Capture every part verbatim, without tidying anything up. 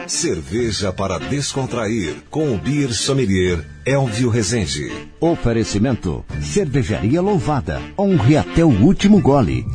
Cerveja para descontrair, com o Beer Sommelier Elvio Rezende. Oferecimento: Cervejaria Louvada. Honre até o último gole.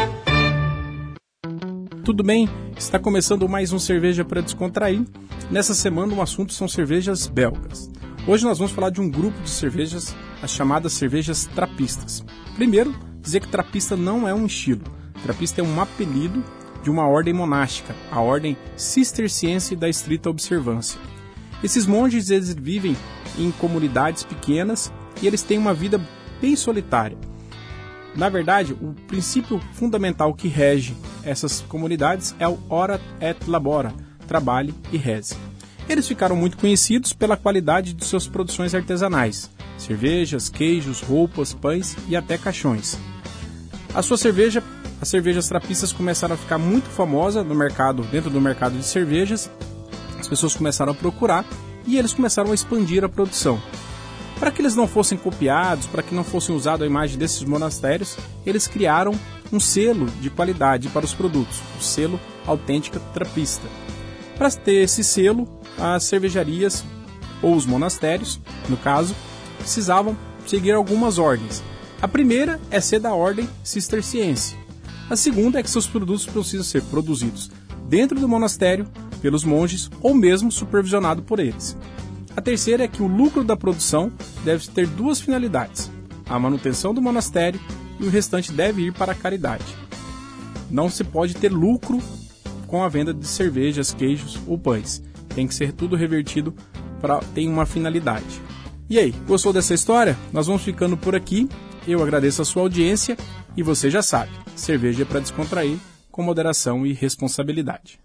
Tudo bem? Está começando mais um Cerveja para Descontrair. Nessa semana o assunto são cervejas belgas. Hoje nós vamos falar de um grupo de cervejas, as chamadas cervejas trapistas. Primeiro, dizer que trapista não é um estilo. Trapista é um apelido de uma ordem monástica, a ordem cisterciense da estrita observância. Esses monges eles vivem em comunidades pequenas e eles têm uma vida bem solitária. Na verdade, o princípio fundamental que rege essas comunidades é o ora et labora, trabalhe e reze. Eles ficaram muito conhecidos pela qualidade de suas produções artesanais, cervejas, queijos, roupas, pães e até caixões. A sua cerveja, as cervejas trapistas começaram a ficar muito famosas no mercado, dentro do mercado de cervejas. As pessoas começaram a procurar e eles começaram a expandir a produção. Para que eles não fossem copiados, para que não fossem usados a imagem desses monastérios, eles criaram um selo de qualidade para os produtos, o selo Autêntica Trapista. Para ter esse selo, as cervejarias, ou os monastérios, no caso, precisavam seguir algumas ordens. A primeira é ser da ordem cisterciense. A segunda é que seus produtos precisam ser produzidos dentro do monastério, pelos monges, ou mesmo supervisionado por eles. A terceira é que o lucro da produção deve ter duas finalidades: a manutenção do monastério e o restante deve ir para a caridade. Não se pode ter lucro com a venda de cervejas, queijos ou pães. Tem que ser tudo revertido para ter uma finalidade. E aí, gostou dessa história? Nós vamos ficando por aqui. Eu agradeço a sua audiência e você já sabe, cerveja é para descontrair com moderação e responsabilidade.